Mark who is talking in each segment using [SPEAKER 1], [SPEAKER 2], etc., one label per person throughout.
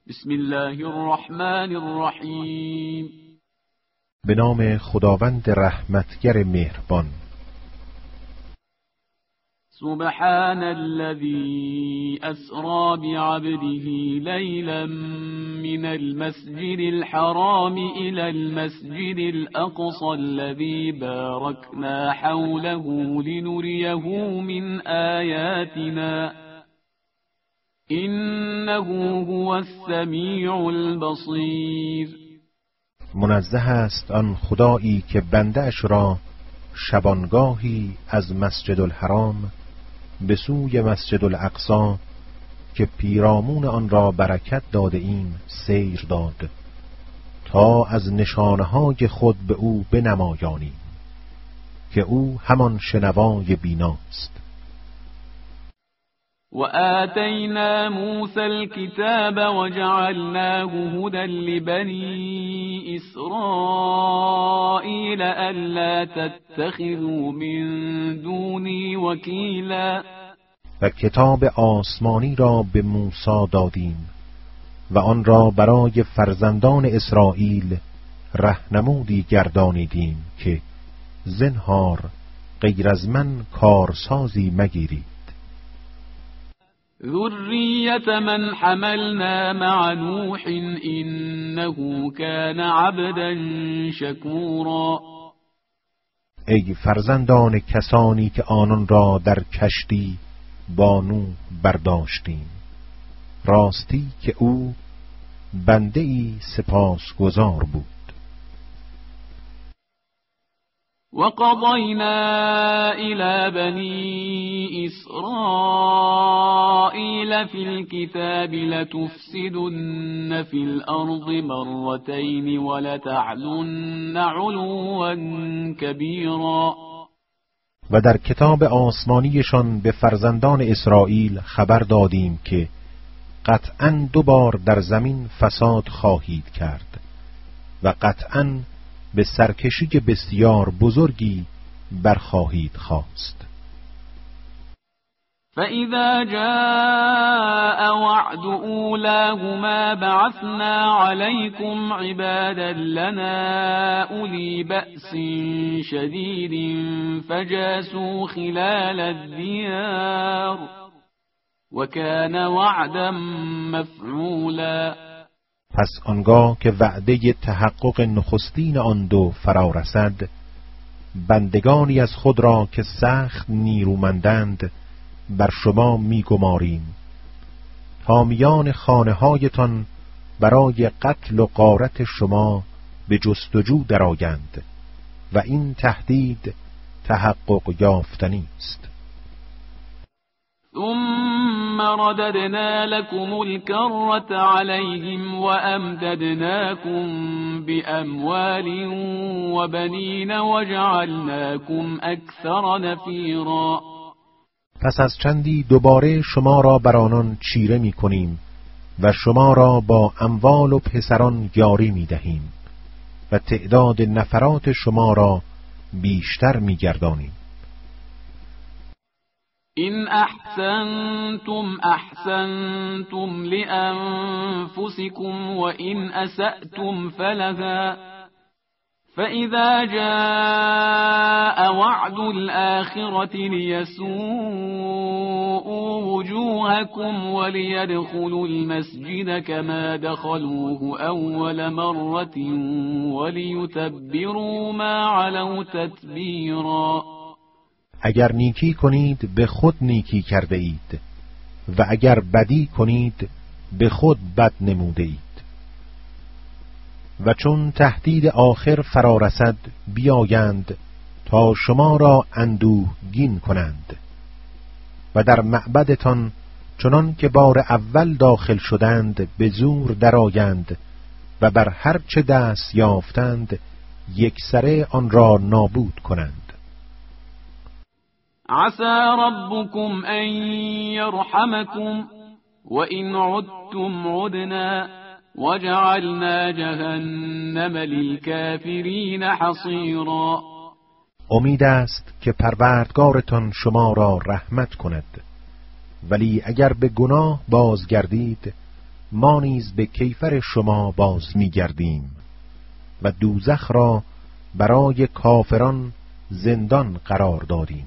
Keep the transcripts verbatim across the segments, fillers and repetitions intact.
[SPEAKER 1] بسم الله الرحمن الرحیم.
[SPEAKER 2] به نام خداوند رحمتگر مهربان.
[SPEAKER 1] سبحان الذي أسرى بعبده ليلا من المسجد الحرام إلى المسجد الأقصى الذي باركنا حوله لنريه من آياتنا إنه هو السمیع البصیر.
[SPEAKER 2] منزه است آن خدایی که بنده اش را شبانگاهی از مسجد الحرام به سوی مسجد الاقصی که پیرامون آن را برکت داده ایم سیر داد تا از نشانه‌های خود به او بنمایانیم که او همان شنوای بیناست.
[SPEAKER 1] وآتينا موسى الكتاب وجعلناه هدى لبني إسرائيل ألا تتخذوا من دوني وكيلا.
[SPEAKER 2] و کتاب آسمانی را به موسی دادیم و آن را برای فرزندان اسرائیل رهنمودی گردانیدیم که زنهار غیر از من کارسازی مگیرید.
[SPEAKER 1] ذریة من حملنا مع نوح إنه كان عبدا شکورا.
[SPEAKER 2] ای فرزندان کسانی که آنان را در کشتی با نوح برداشتیم، راستی که او بنده ای سپاسگزار بود.
[SPEAKER 1] وقضينا إلى بني إسرائيل في الكتاب لتفسدن في الأرض مرتين ولتعلن علوا كبيرا.
[SPEAKER 2] و در کتاب آسمانیشان به فرزندان اسرائیل خبر دادیم که قطعاً دو بار در زمین فساد خواهید کرد و قطعاً به سرکشی بسیار بزرگی برخواهید خواست.
[SPEAKER 1] فَإِذَا جَاءَ وَعْدُ أُولَاهُمَا بَعَثْنَا عَلَيْكُمْ عِبَادًا لَنَا أُولِي بَأْسٍ شَدِيدٍ فَجَاسُوا خِلَالَ الدِّيَارِ وَكَانَ وَعْدًا مَفْعُولًا.
[SPEAKER 2] پس آنگاه که وعده تحقق نخستین آن دو فرا رسد، بندگانی از خود را که سخت نیرومندند بر شما می‌گماریم تا میان خانه هایتان برای قتل و غارت شما به جستجو درآیند و این تهدید تحقق یافتنی است.
[SPEAKER 1] ثم رددنا لكم الكرة عليهم وأمددناكم بأموال وبنين وجعلناكم أكثر نفيرا.
[SPEAKER 2] پس از چندی دوباره شما را بر آنان چیره می کنیم و شما را با اموال و پسران یاری می دهیم و تعداد نفرات شما را بیشتر می گردانیم.
[SPEAKER 1] إن أحسنتم أحسنتم لأنفسكم وإن أسأتم فلها فإذا جاء وعد الآخرة ليسوءوا وجوهكم وليدخلوا المسجد كما دخلوه أول مرة وليتبروا ما علوا تتبيرا.
[SPEAKER 2] اگر نیکی کنید به خود نیکی کرده اید و اگر بدی کنید به خود بد نموده اید. و چون تهدید آخر فرا رسد بیایند تا شما را اندوهگین کنند و در معبدتان چنان که بار اول داخل شدند به زور درآیند و بر هر چه دست یافتند یکسره آن را نابود کنند.
[SPEAKER 1] عسى ربكم أن يرحمكم وإن عدتم عدنا وجعلنا جهنم للكافرين حصيرا.
[SPEAKER 2] امید است که پروردگارتان شما را رحمت کند، ولی اگر به گناه بازگردید ما نیز به کیفر شما باز می‌گردیم و دوزخ را برای کافران زندان قرار دادیم.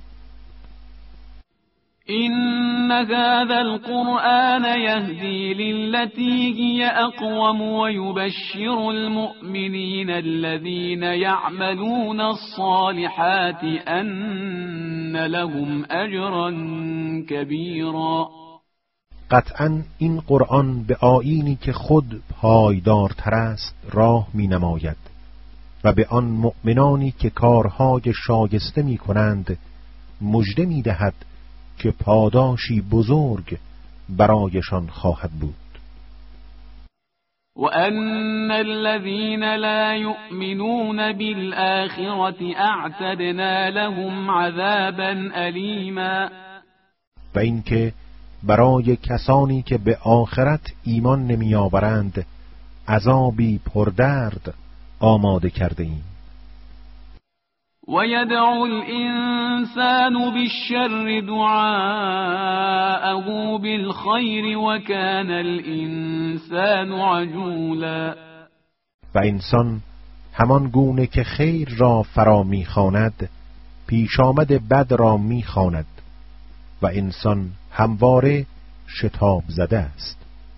[SPEAKER 1] إن هذا القرآن يهدي للتي هي أقوم ويبشر المؤمنين الذين يعملون الصالحات أن لهم أجرا كبيرا.
[SPEAKER 2] قطعاً این قرآن به آیینی که خود پایدارتر است راه می نماید و به آن مؤمنانی که کارهای شایسته می کنند مژده می دهد که پاداشی بزرگ برایشان خواهد بود.
[SPEAKER 1] وَأَنَّ الَّذِينَ لَا يُؤْمِنُونَ بِالْآخِرَةِ أَعْتَدْنَا لَهُمْ عَذَابًا أَلِيمًا.
[SPEAKER 2] و اینکه برای کسانی که به آخرت ایمان نمی آورند عذابی پردرد آماده کرده ایم.
[SPEAKER 1] وَيَدْعُ الْإِنسَانُ بِالشَّرِّ دُعَاءَهُ بِالْخَيْرِ وَكَانَ الْإِنسَانُ عَجُولًا.
[SPEAKER 2] و انسان همان گونه که خیر را فرا می‌خواند پیشامد بد را می‌خواند و انسان همواره شتاب زده است.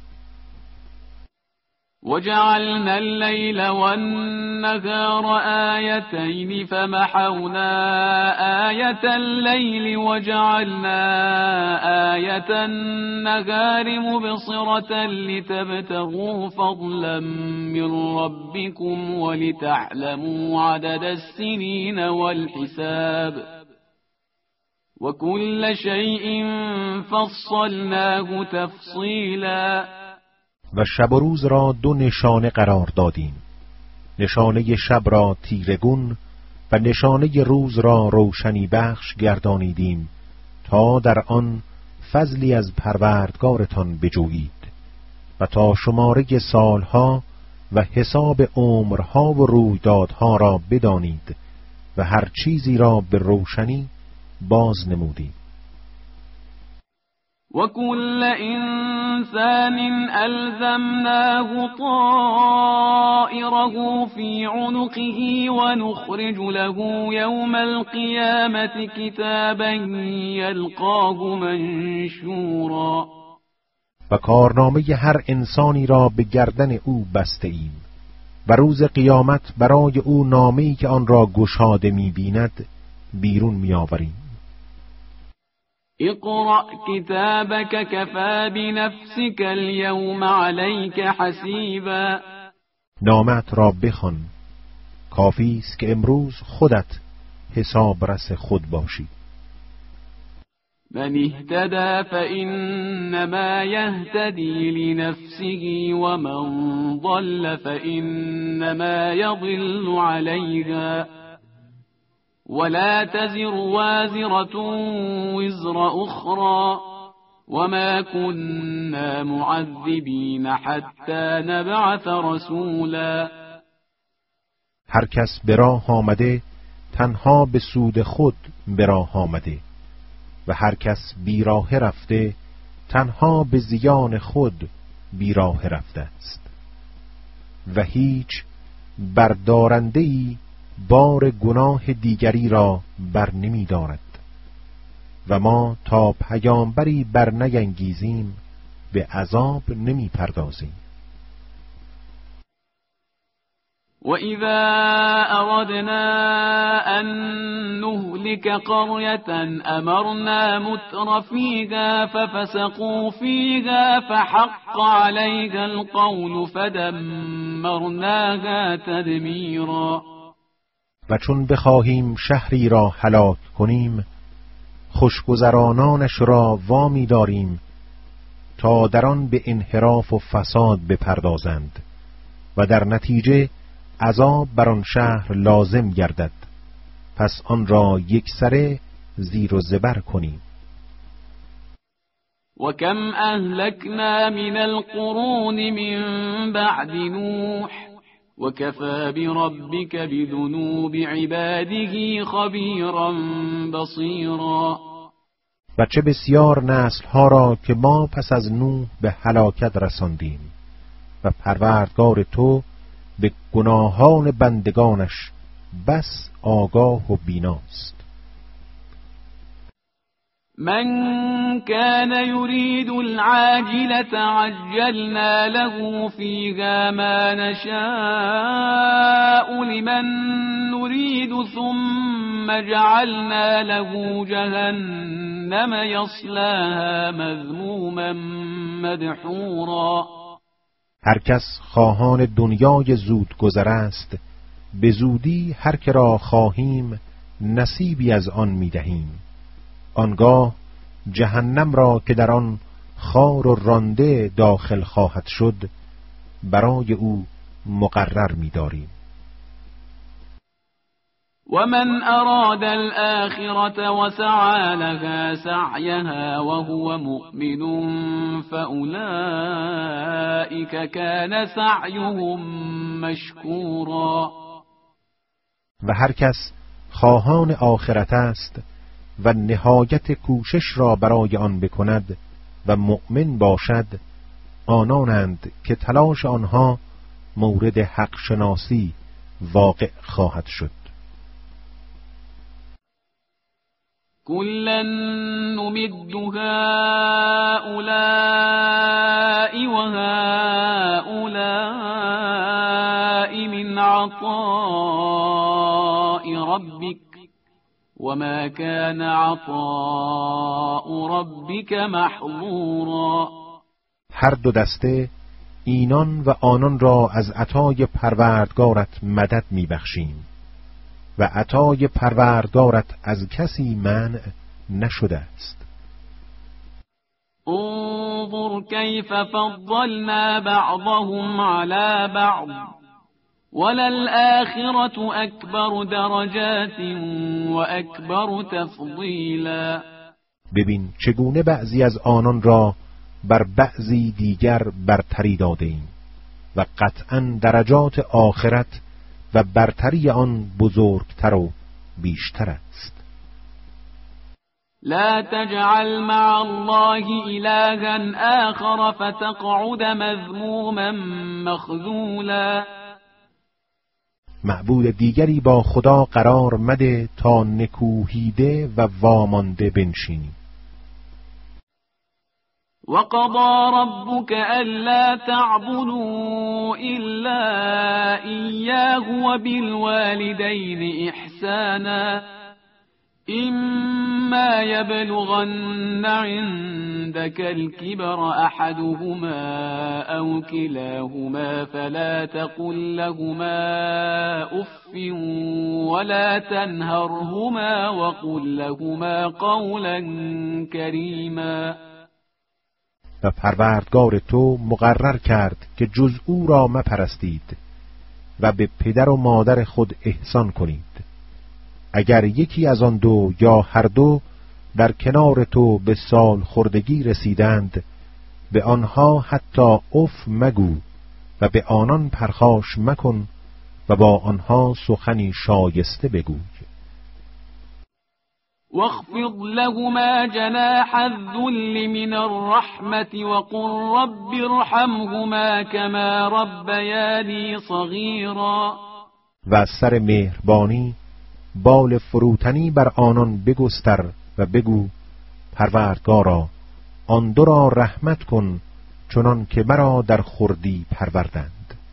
[SPEAKER 1] وَجَعَلْنَا اللَّيْلَ وَالنَّهَارَ آيَتَيْنِ فَمَحَوْنَا آيَةَ اللَّيْلِ وَجَعَلْنَا آيَةَ النَّهَارِ مُبْصِرَةً لِتَبْتَغُوا فَضْلًا مِّن رَّبِّكُمْ وَلِتَعْلَمُوا عَدَدَ السِّنِينَ وَالْحِسَابَ وَكُلَّ شَيْءٍ فَصَّلْنَاهُ تَفْصِيلًا.
[SPEAKER 2] و شب و روز را دو نشانه قرار دادیم، نشانه شب را تیرگون و نشانه روز را روشنی بخش گردانیدیم تا در آن فضلی از پروردگارتان بجویید و تا شماره سالها و حساب عمرها و رویدادها را بدانید و هر چیزی را به روشنی باز نمودیم.
[SPEAKER 1] وَكُلَّ إِنسَانٍ أَلْزَمْنَاهُ طَائِرَهُ فِي عُنُقِهِ وَنُخْرِجُ لَهُ يَوْمَ الْقِيَامَةِ كِتَابًا يَلْقَاهُ مَنشُورًا.
[SPEAKER 2] و کارنامه هر انسانی را به گردن او بسته ایم و روز قیامت برای او نامه‌ای که آن را گشاده می‌بیند بیرون می‌آوریم.
[SPEAKER 1] اقرأ كتابك كفى بنفسك اليوم عليك حسيبا.
[SPEAKER 2] نامت را بخوان، کافی است که امروز خودت حساب رس خود باشی.
[SPEAKER 1] من اهتدى فإنما يهتدي لنفسه ومن ضل فإنما يضل عليها ولا تزر وازرة وزر أخرى وما كنا معذبين حتى نبعث رسولا.
[SPEAKER 2] هر کس به راه آمده تنها به سود خود به راه آمده و هر کس بیراه رفته تنها به زیان خود بیراه رفته است و هیچ بردارنده‌ای بار گناه دیگری را بر نمی دارد و ما تا پیامبری بر نینگیزیم به عذاب نمی پردازیم.
[SPEAKER 1] وَإِذَا أَرَدْنَا أَن نُّهْلِكَ قَرْيَةً أَمَرْنَا مُتْرَ فِيهَا فَفَسَقُوا فِيهَا فَحَقَّ عَلَيْهَا الْقَوْلُ فَدَمَّرْنَاهَا تَدْمِيرًا.
[SPEAKER 2] و چون بخواهیم شهری را هلاک کنیم خوشگذرانانش را وامی داریم تا در آن به انحراف و فساد بپردازند و در نتیجه عذاب بر آن شهر لازم گردد، پس آن را یکسره زیر و زبر کنیم.
[SPEAKER 1] و کم اهلکنا من القرون من بعد نوح و کفی بربک بذنوب عباده خبیرا بصیرا.
[SPEAKER 2] و چه بسیار نسل‌ها را که ما پس از نوح به هلاکت رساندیم و پروردگار تو به گناهان بندگانش بس آگاه و بیناست.
[SPEAKER 1] من كان يريد العاجلة عجلنا له فيها ما نشاء لمن نريد ثم جعلنا له جهنم يصلاها مذموما مدحورا.
[SPEAKER 2] هر کس خواهان دنیای زود گذر است، به زودی هر که را خواهیم نصیبی از آن میدهیم. آنگاه جهنم را که در آن خار و رانده داخل خواهد شد برای او مقرر می‌داریم.
[SPEAKER 1] ومن أراد الآخرة وسعى لها سعيها وهو مؤمن فأولئك كان سعيهم مشكورا.
[SPEAKER 2] و هر کس خواهان آخرت است و نهایت کوشش را برای آن بکند و مؤمن باشد، آنانند که تلاش آنها مورد حق شناسی واقع خواهد شد.
[SPEAKER 1] كلا نمد هؤلاء وهؤلاء من عطاء ربك وما كان عطاء ربك محظورا.
[SPEAKER 2] هر دو دسته اینان و آنان را از عطای پروردگارت مدد میبخشیم و عطای پروردگارت از کسی منع نشده است.
[SPEAKER 1] انظر كيف فضلنا بعضهم على بعض وللآخرة أكبر درجات وأكبر تفضیلا.
[SPEAKER 2] ببین چگونه بعضی از آنان را بر بعضی دیگر برتری داده ایم و قطعاً درجات آخرت و برتری آن بزرگتر و بیشتر است.
[SPEAKER 1] لا تجعل مع الله إلها آخر فتقعد مذموما مخذولا.
[SPEAKER 2] معبود دیگری با خدا قرار مده تا نکوهیده و وامانده بنشینی.
[SPEAKER 1] وقضى ربك ألا تعبدوا إلا إياه وبالوالدين إحسانا إما يبلغن عندك الكبر أحدهما أو كلاهما فلا تقل لهما أف ولا تنهرهما وقل لهما قولا كريما.
[SPEAKER 2] و پروردگار تو مقرر کرد که جز او را مپرستید و به پدر و مادر خود احسان کنید. اگر یکی از آن دو یا هر دو در کنار تو به سال خردگی رسیدند، به آنها حتی اف مگو و به آنان پرخاش مکن و با آنها سخنی شایسته بگوی.
[SPEAKER 1] واخفض لهما جناح الذل من الرحمة وقل رب ارحمهما كما ربياني صغيرا.
[SPEAKER 2] و از سر مهربانی بال فروتنی بر آنان بگستر و بگو پروردگارا آن دو را رحمت کن چنان که مرا در خردی پروردند.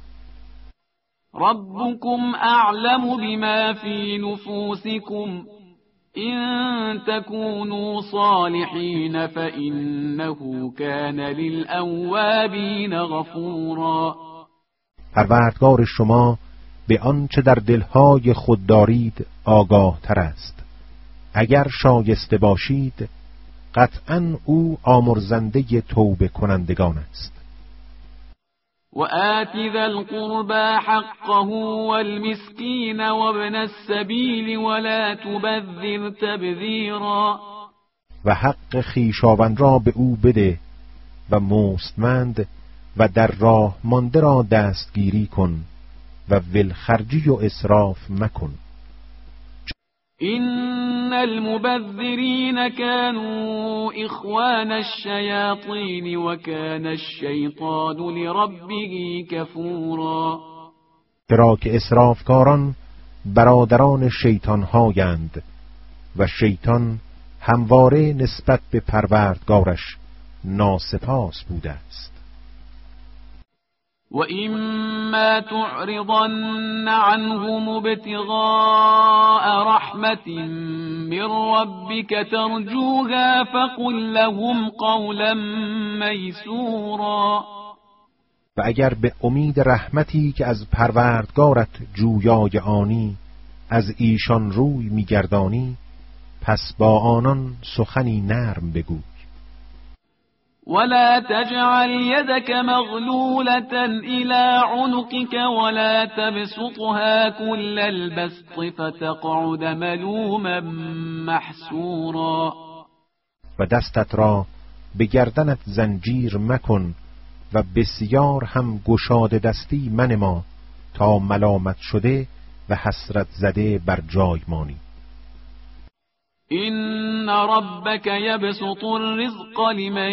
[SPEAKER 1] ربكم اعلم بما في نفوسكم إن تكونوا صالحين فإنه كان للأوابين غفورا.
[SPEAKER 2] پروردگار شما به آنچه در دلهای خود دارید آگاه تر است. اگر شایسته باشید قطعاً او آمرزنده توبه کنندگان است.
[SPEAKER 1] وآت ذا القربى حقه والمسكين وابن السبيل ولا تبذر تبذیرا.
[SPEAKER 2] و حق خویشاوند را به او بده و مستمند و در راه مانده را دستگیری کن و ولخرجی و اسراف مکن.
[SPEAKER 1] إن إن المبذرين كانوا إخوان الشياطين وكان الشيطان لربه كفورا.
[SPEAKER 2] چرا که اسرافکاران برادران شیطان هایند و شیطان همواره نسبت به پروردگارش ناسپاس بوده است.
[SPEAKER 1] وَإِمَّا تُعْرِضَنَّ عَنْهُمُ ابْتِغَاءَ رَحْمَةٍ مِّن رَّبِّكَ تَرْجُوهَا فَقُل لَّهُمْ قَوْلًا مَّيْسُورًا.
[SPEAKER 2] و اگر به امید رحمتی که از پروردگارت جویای آنی از ایشان روی می‌گردانی، پس با آنان سخنی نرم بگوی.
[SPEAKER 1] ولا تجعل يدك مغلولة إلى عنقك ولا تبسطها كل البسط فتقعد ملوما محسورا.
[SPEAKER 2] و دستت را به گردنت زنجیر مکن و بسیار هم گشاده دستی منما تا ملامت شده و حسرت زده بر جای مانی.
[SPEAKER 1] إن ربك يبسط الرزق لمن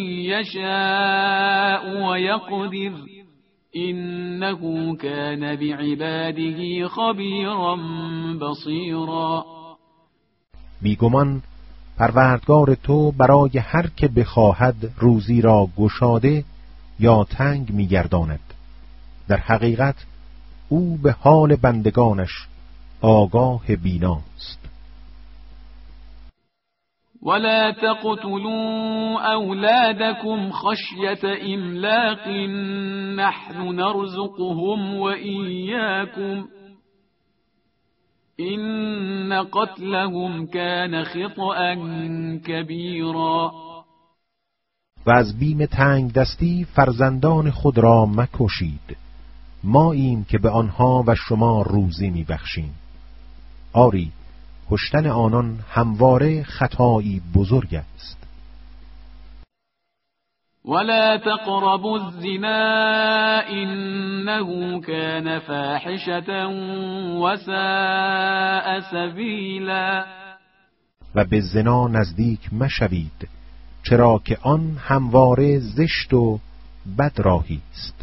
[SPEAKER 1] يشاء ويقدر إنه كان بعباده خبيرا بصيرا.
[SPEAKER 2] بیگمان پروردگار تو برای هر که بخواهد روزی را گشاده یا تنگ می‌گرداند. در حقیقت او به حال بندگانش آگاه بیناست.
[SPEAKER 1] ولا تقتلوا أولادكم خشية إملاق نحن نرزقهم وإياكم إن قتلهم كان خطأ كبيرا.
[SPEAKER 2] و از بیم تنگ دستی فرزندان خود را مکشید، ما ایم که به آنها و شما روزی میبخشیم. آری، کشتن آنان همواره خطایی بزرگ است.
[SPEAKER 1] ولا تقربوا الزنا إنه كان فاحشة وساء سبیلا.
[SPEAKER 2] و به زنا نزدیک مشوید، چرا که آن همواره زشت و بد راهی است.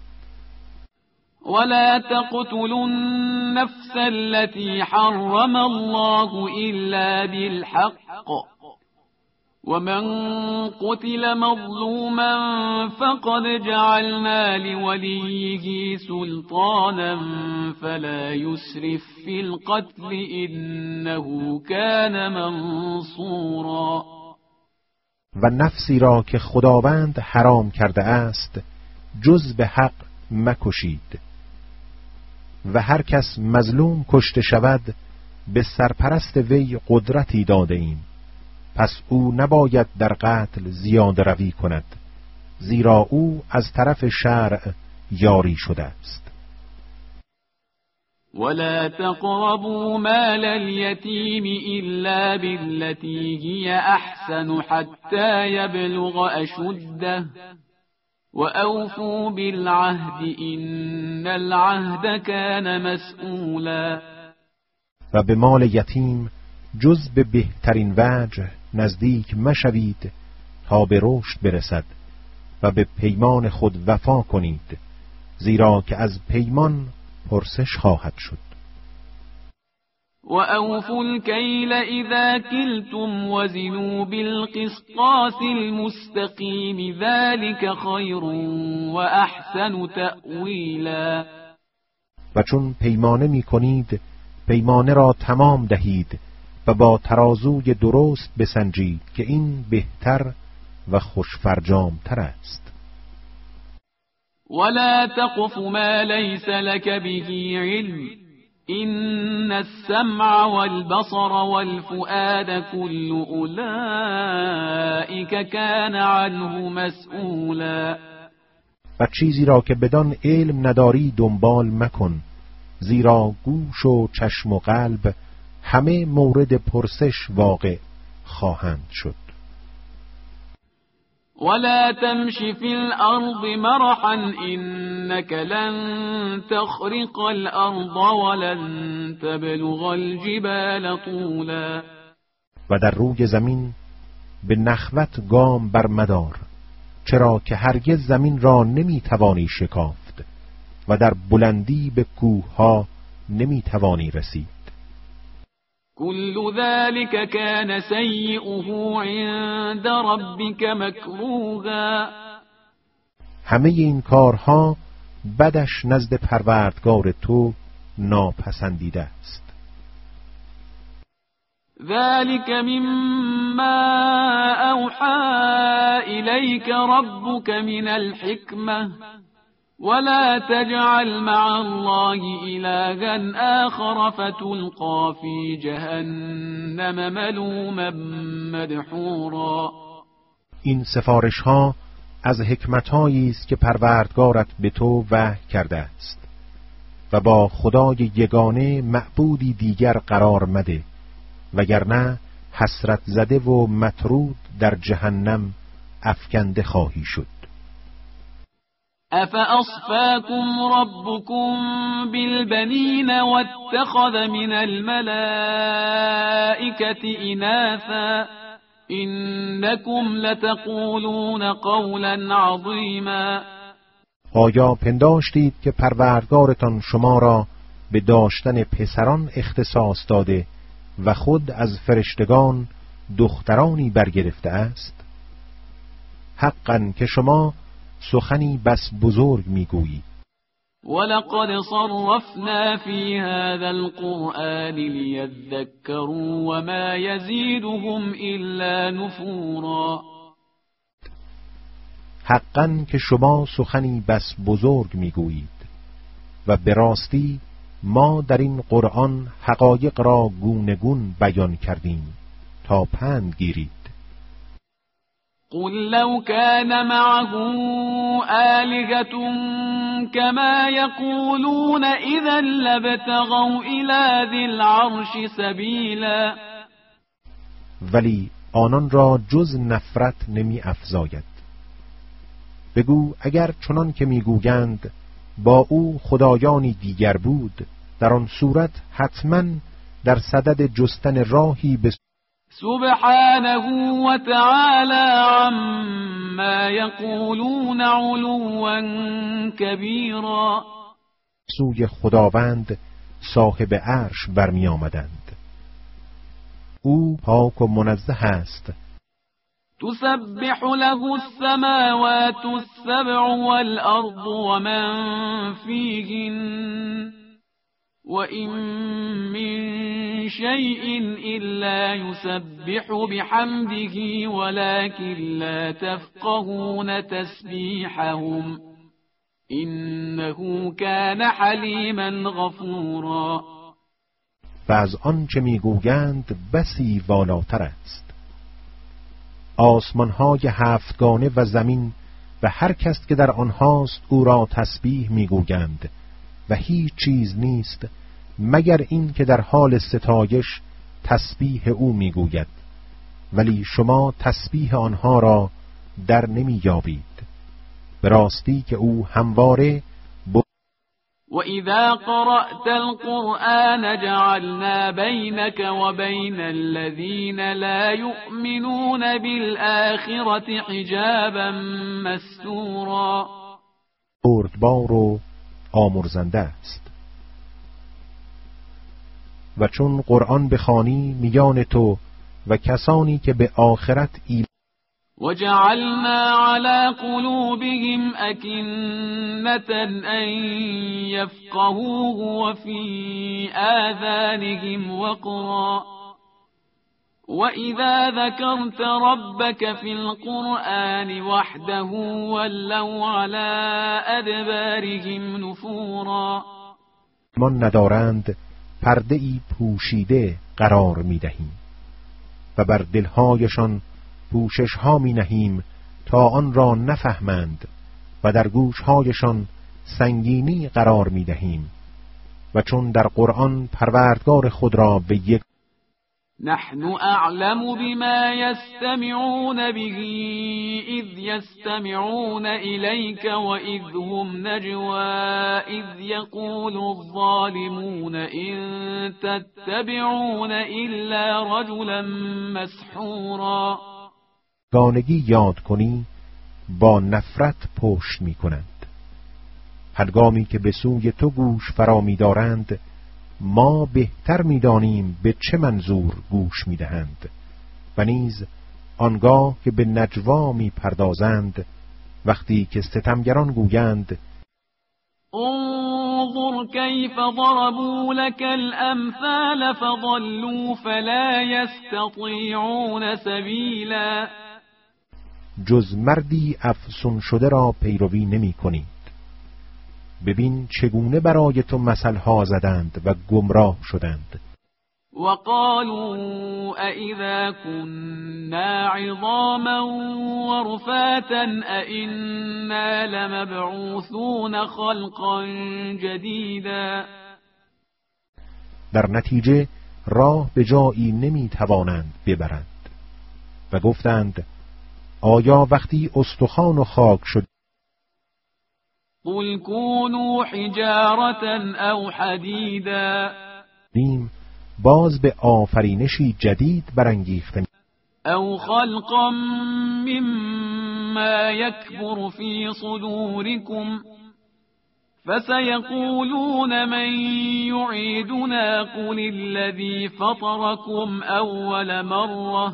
[SPEAKER 1] ولا تقتلوا النفس التي حرم الله إلا بالحق ومن قتل مظلوما فقد جعلنا لوليه سلطانا فلا يسرف في القتل إنه كان منصورا.
[SPEAKER 2] و نفسی را که خداوند حرام کرده است جز به حق مکشید و هر کس مظلوم کشته شود به سرپرست وی قدرتی داده ایم، پس او نباید در قتل زیاده روی کند، زیرا او از طرف شرع یاری شده است.
[SPEAKER 1] ولا تقربوا مال اليتيم إلا بالتي هي أحسن حتى يبلغ أشده وأوفوا بالعهد إن العهد كان مسئولا.
[SPEAKER 2] و به مال یتیم جز به بهترین وجه نزدیک مشوید تا به رشد برسد و به پیمان خود وفا کنید، زیرا که از پیمان پرسش خواهد شد.
[SPEAKER 1] وأوفوا الكيل إذا كلتم وزنوا بالقسطاس المستقيم ذلك خير وأحسن تأويلا.
[SPEAKER 2] و چون پیمانه می کنید پیمانه را تمام دهید و با ترازوی درست بسنجید که این بهتر و خوشفرجام تر است.
[SPEAKER 1] ولا تقف ما ليس لك به علم إن السمع والبصر والفؤاد كل أولئك كان عنه مسئولا.
[SPEAKER 2] و چیزی را که بدان علم نداری دنبال مکن، زیرا گوش و چشم و قلب همه مورد پرسش واقع خواهند شد.
[SPEAKER 1] ولا تمش في الأرض مرحا إنك لن تخرق الأرض ولن تبلغ الجبال طولا.
[SPEAKER 2] و در روی زمین به نخوت گام بر مدار، چرا که هرگز زمین را نمی توانی شکافت و در بلندی به کوه ها نمی توانی رسید.
[SPEAKER 1] كل ذلك كان سيئه عند ربك مكروها.
[SPEAKER 2] همه این کارها بدش نزد پروردگار تو ناپسندیده است.
[SPEAKER 1] ذلك مما اوحى إليك ربك من الحكمة ولا تجعل مع الله إلها آخر فتلقى في جهنم ملوما مدحورا.
[SPEAKER 2] این سفارش ها از حکمت‌هایی است که پروردگارت به تو وحی کرده است و با خدای یگانه معبودی دیگر قرار مده، وگرنه حسرت زده و مطرود در جهنم افکنده خواهی شد.
[SPEAKER 1] افاصفاكم ربكم بالبنين واتخذ من الملائكة اناثا انكم لتقولون قولا عظیما.
[SPEAKER 2] آیا پنداشتید که پروردگارتان شما را به داشتن پسران اختصاص داده و خود از فرشتگان دخترانی برگرفته است؟ حقا که شما سخنی بس بزرگ میگویید.
[SPEAKER 1] ولقد صرفنا في هذا القرآن ليذكروا وما يزيدهم إلا نفورا.
[SPEAKER 2] حقا که شما سخنی بس بزرگ میگویید و به راستی ما در این قرآن حقایق را گونه گون بیان کردیم تا پند گیرید.
[SPEAKER 1] قل لو كان معه آلهة كما يقولون إذا لابتغوا إلى ذي العرش سبيلا.
[SPEAKER 2] ولی آنان را جز نفرت نمی افزاید. بگو اگر چنان که میگویند با او خدایانی دیگر بود، در آن صورت حتما در صدد جستن راهی به
[SPEAKER 1] سبحانه و تعالی عما یقولون علوا کبیرا.
[SPEAKER 2] سوی خداوند صاحب عرش برمی آمدند. او پاک و منزه است.
[SPEAKER 1] تسبح له السماوات السبع والأرض ومن فيهن وإن من شيء إلا يسبح بحمده ولكن لا تفقهون تسبيحهم إنه كان حليما غفورا.
[SPEAKER 2] و از آنچه میگویند بسی والاتر است. آسمان‌های هفتگانه و زمین و هر کس که در آنهاست او را تسبیح میگویند و هیچ چیز نیست مگر این که در حال ستایش تسبیح او میگوید، ولی شما تسبیح آنها را در نمی‌یابید. به راستی که او همواره ب...
[SPEAKER 1] وَإِذَا قَرَأْتَ الْقُرْآنَ جَعَلْنَا بَيْنَكَ وَبَيْنَ الَّذِينَ لَا يُؤْمِنُونَ بِالْآخِرَةِ حِجَابًا مَسْتُورًا.
[SPEAKER 2] بردبار و آمرزنده است. و چون قرآن بخوانی میان تو و کسانی که به آخرت ایمان
[SPEAKER 1] وَجَعَلْنَا عَلَى قُلُوبِهِمْ أَكِنَّةً أَن يَفْقَهُوهُ وَفِي آذَانِهِمْ وَقْرًا وَإِذَا ذَكَرْتَ رَبَّكَ فِي الْقُرْآنِ وَحْدَهُ وَلَّوْا عَلَى أَدْبَارِهِمْ نُفُورًا.
[SPEAKER 2] من ندارند پرده ای پوشیده قرار میدهیم و بر دلهایشان پوشش ها می نهیم تا آن را نفهمند و در گوش هایشان سنگینی قرار می دهیم. و چون در قرآن پروردگار خود را به یک
[SPEAKER 1] نحن اعلم بما يستمعون به اذ يستمعون الیک و اذ هم نجوا اذ یقول الظالمون ان تتبعون الا رجلا مسحورا.
[SPEAKER 2] گانگی یاد کنی با نفرت پشت می کنند. هرگامی که به سوی تو گوش فرا می دارند ما بهتر می دانیم به چه منظور گوش می دهند و نیز آنگاه که به نجوا می پردازند وقتی که ستمگران گویند
[SPEAKER 1] انظر کیف ضربوا لك الامثال فضلوا فلا يستطيعون سبیلا.
[SPEAKER 2] جز مردی افسون شده را پیروی نمی کنید. ببین چگونه برای تو مثلها زدند و گمراه شدند.
[SPEAKER 1] وقالوا أإذا كنا عظاما ورفاتا أإنا لمبعوثون خلقا جديدا.
[SPEAKER 2] در نتیجه راه به جایی نمی توانند ببرند و گفتند آیا وقتی استخوان و خاک شد
[SPEAKER 1] قل كونوا حجارة او حديدا.
[SPEAKER 2] نیم باز به آفرینشی جدید برانگیخته
[SPEAKER 1] او خلقا مما يكبر في صدوركم فسيقولون من يعيدنا قل الذي فطركم اول مرة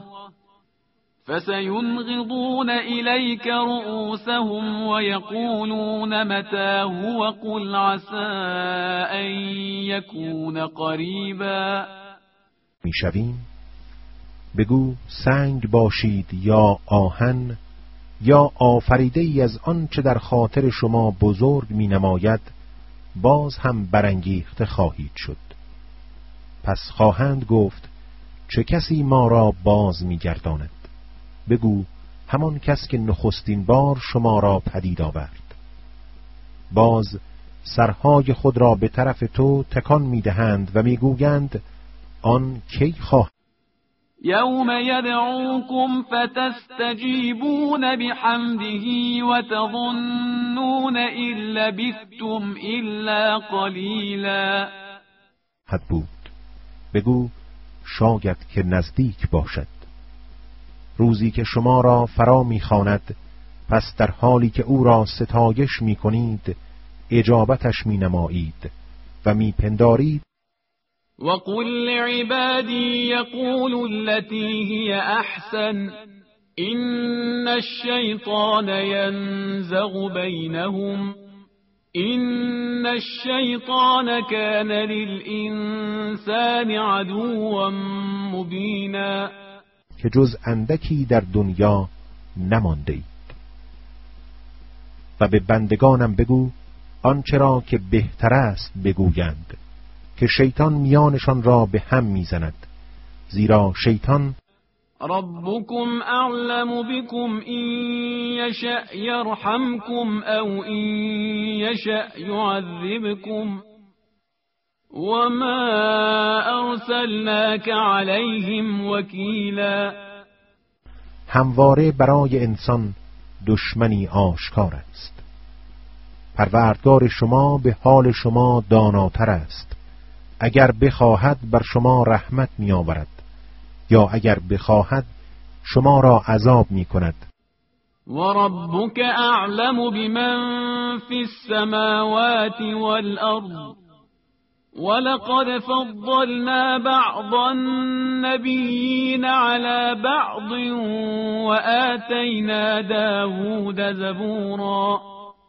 [SPEAKER 1] فسينغضون إليك رؤوسهم ويقولون متى هو قل عسى أن يكون قريبا.
[SPEAKER 2] میشویم بگو سنگ باشید یا آهن یا آفریده ای از آن چه در خاطر شما بزرگ می نماید باز هم برانگیخته خواهید شد. پس خواهند گفت چه کسی ما را باز می گرداند؟ بگو همان کس که نخستین بار شما را پدید آورد. باز سرهای خود را به طرف تو تکان می‌دهند و می‌گویند آن کی خواهد؟
[SPEAKER 1] یوم یدعوکم فتستجیبون بحمده وتظنون ان لبثتم الا قلیلا.
[SPEAKER 2] حد بود بگو شاید که نزدیک باشد. روزی که شما را فرا می‌خواند پس در حالی که او را ستایش می‌کنید اجابتش می‌نمایید و می‌پندارید
[SPEAKER 1] وقل لعبادي يقولوا التي هي احسن ان الشيطان ينزغ بينهم ان الشيطان كان للإنسان عدوا مبینا.
[SPEAKER 2] که جز اندکی در دنیا نمانده اید. و به بندگانم بگو آنچه را که بهتر است بگویند که شیطان میانشان را به هم میزند، زیرا شیطان
[SPEAKER 1] ربكم اعلم بكم ان يشأ يرحمكم او ان يشأ يعذبكم وما ارسلناك عليهم وكيلا.
[SPEAKER 2] همواره برای انسان دشمنی آشکار است. پروردگار شما به حال شما داناتر است. اگر بخواهد بر شما رحمت می آورد یا اگر بخواهد شما را عذاب می کند.
[SPEAKER 1] وربك اعلم بمن في السماوات والارض ولقد فضلنا بعض النبيين على بعض وآتينا داود زبورا.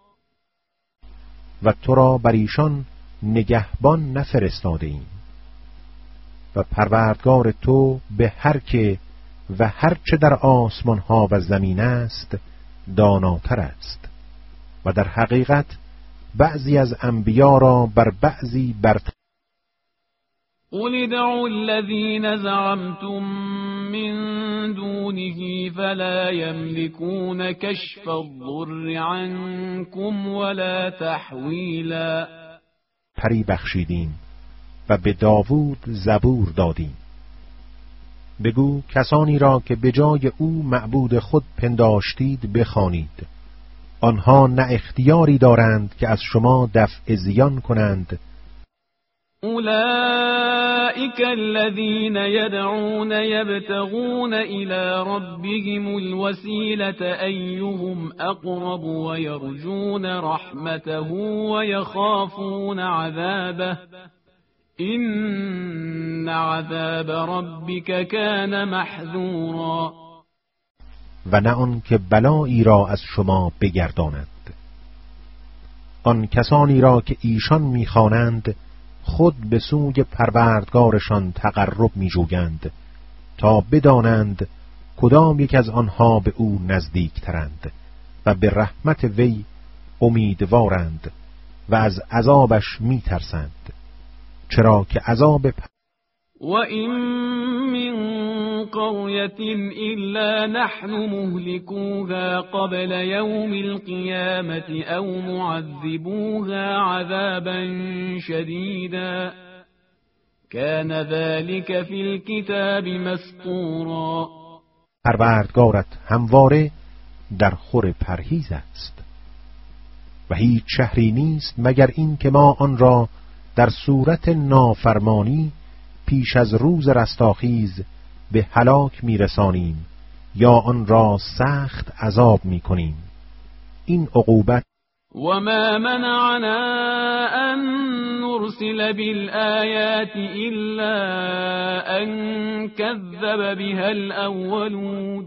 [SPEAKER 2] و تو را بر ایشان نگهبان نفرستاده ایم و پروردگار تو به هر که و هر چه در آسمان ها و زمین است داناتر است و در حقیقت بعضی از انبیا را بر بعضی برتر.
[SPEAKER 1] قل ادعوا الذين زعمتم من دونه فلا يملكون كشف الضر عنكم ولا تحویلا.
[SPEAKER 2] پری بخشیدیم و به داوود زبور دادیم بگو کسانی را که به جای او معبود خود پنداشتید بخوانید. آنها نه اختیاری دارند که از شما دفع زیان کنند.
[SPEAKER 1] اولئک الذین یدعون یبتغون الی ربهم الوسیلة ایهم اقرب ویرجون رحمته ویخافون عذابه این عذاب ربک کان محذورا.
[SPEAKER 2] و نه آن که بلایی را از شما بگرداند. آن کسانی را که ایشان می‌خوانند خود به سوی پروردگارشان تقرب می‌جویند تا بدانند کدام یک از آنها به او نزدیک‌ترند و به رحمت وی امیدوارند و از عذابش می‌ترسند، چرا که عذاب پ...
[SPEAKER 1] و این من قرية الا نحن مهلكوها قبل يوم القيامة او معذبوها عذابا شديدا كان ذلك في الكتاب مسطورا.
[SPEAKER 2] پروردگارت همواره در خور پرهیز است و هیچ شهری نیست مگر این که ما آن را در صورت نافرمانی پیش از روز رستاخیز به هلاک میرسانیم یا آن را سخت عذاب میکنیم. این عقوبت
[SPEAKER 1] وما منعنا ان نرسل بالآیات الا ان كذب بها الاولون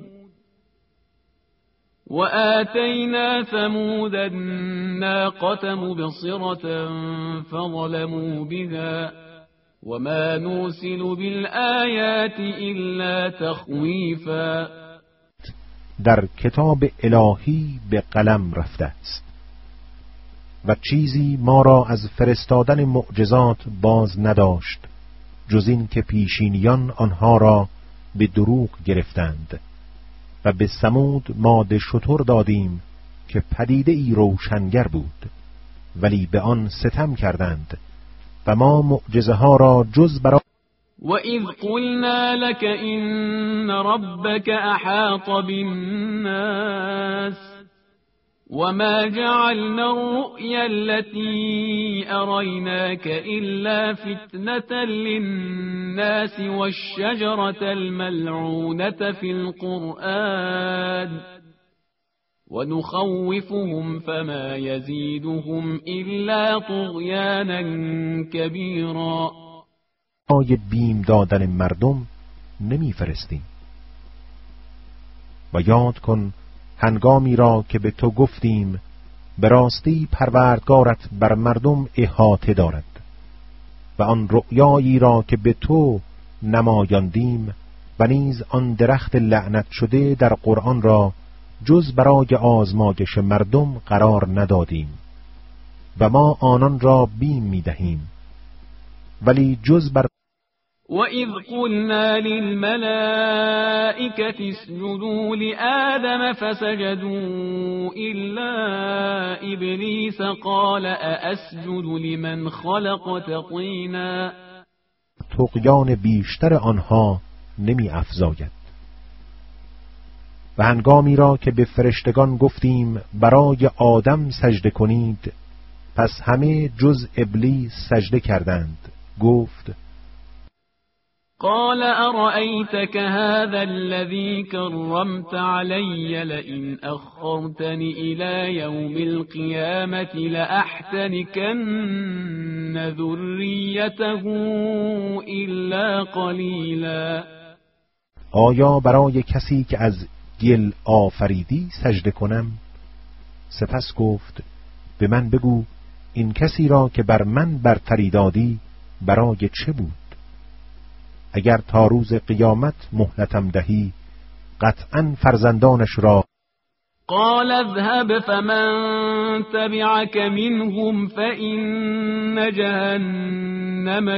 [SPEAKER 1] وآتينا ثمود الناقة مبصرة فظلموا بها وما نرسل بالآیات الا تخویفا.
[SPEAKER 2] در کتاب الهی به قلم رفته است و چیزی ما را از فرستادن معجزات باز نداشت جز این که پیشینیان آنها را به دروغ گرفتند. و به ثمود ماده شتر دادیم که پدیده ای روشنگر بود ولی به آن ستم کردند و ما معجزه ها را جز برای
[SPEAKER 1] و اذ قلنا لك ان ربك احاط بالناس وما جعلنا الرؤيا التي أريناك إلا فتنة للناس والشجرة الملعونة في القرآن ونخوفهم فما يزيدهم إلا طغيانا كبيرا.
[SPEAKER 2] آیه بیم دادن مردم نمی فرستیم. و یاد کن هنگامی را که به تو گفتیم به راستی پروردگارت بر مردم احاطه دارد و آن رؤیایی را که به تو نمایاندیم و نیز آن درخت لعنت شده در قرآن را جز برای آزمایش مردم قرار ندادیم و ما آنان را بیم می‌دهیم ولی جز بر
[SPEAKER 1] وَإِذْ قُلْنَا لِلْمَلَائِكَةِ اسْجُدُوا لِآدَمَ فَسَجَدُوا إِلَّا إِبْلِيسَ قَالَ أَأَسْجُدُ لِمَنْ خَلَقْتَ طِينًا.
[SPEAKER 2] طغیان بیشتر آنها نمی افزاید. و هنگامی را که به فرشتگان گفتیم برای آدم سجده کنید پس همه جز ابلیس سجده کردند. گفت
[SPEAKER 1] قال أرأيتك هذا الذي كرمت علي لئن أخرتني إلى يوم القيامة لأحتنكن ذريته إلا قليلا.
[SPEAKER 2] آیا برای کسی که از گل آفریدی سجده کنم؟ سپس گفت به من بگو این کسی را که بر من برتری دادی برای چه بود؟ اگر تا روز قیامت مهلتم دهی قطعا فرزندانش را.
[SPEAKER 1] قال اذهب فمن تبعك منهم فإن جهنم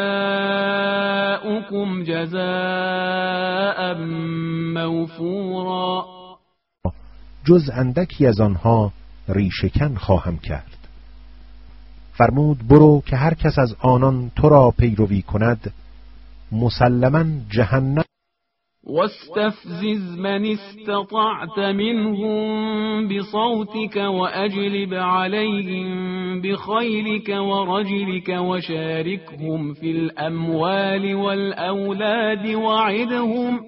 [SPEAKER 1] جزاؤكم جزاء موفورا.
[SPEAKER 2] جز اندکی از آنها ریشه‌کن خواهم کرد. فرمود برو که هر کس از آنان تو را پیروی کند مسلماً جهنم
[SPEAKER 1] واستفزز من استطعت منهم بصوتك وأجلب عليهم بخيلك ورجلك وشاركهم في الأموال والأولاد وعدهم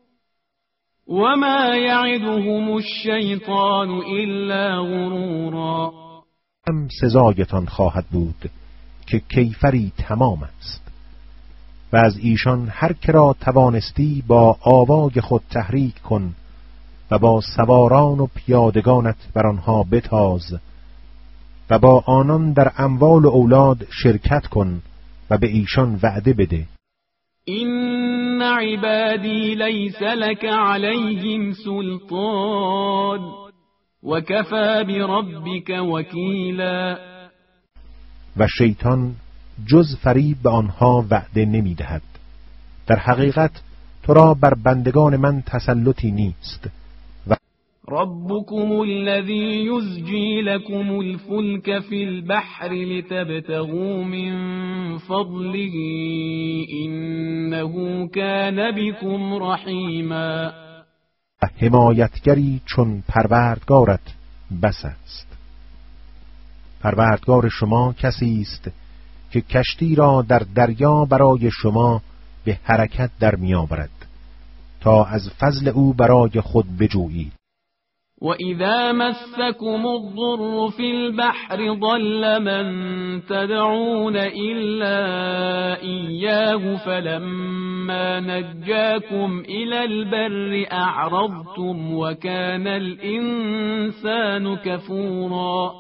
[SPEAKER 1] وما يعدهم الشیطان الا غرورا.
[SPEAKER 2] هم سزایتان خواهد بود که کیفری تمام است و از ایشان هر که را توانستی با آواگ خود تحریک کن و با سواران و پیادگانت بر آنها بتاز و با آنان در اموال و اولاد شرکت کن و به ایشان وعده بده.
[SPEAKER 1] این عبادی لیس لك علیهم سلطان وکفی بربک وکیلا.
[SPEAKER 2] و شیطان جز فریب به آنها وعده نمی دهد. در حقیقت تو را بر بندگان من تسلطی نیست. و
[SPEAKER 1] ربكم الذي يزجي لكم الفلك في البحر لتبتغوا من فضله إنه كان بكم رحيما.
[SPEAKER 2] حمایتگری چون پروردگارت بس است. پروردگار شما کسی است که کشتی را در دریا برای شما به حرکت در می‌آورد تا از فضل او برای خود بجویید.
[SPEAKER 1] وَإِذَا مَسَّكُمُ الضُّرُّ فِي الْبَحْرِ ضَلَّ مَن تَدْعُونَ إِلَّا إِيَّاهُ فَلَمَّا نَجَّاكُمْ إِلَى الْبَرِّ أَعْرَضْتُمْ وَكَانَ الْإِنسَانُ كَفُورًا.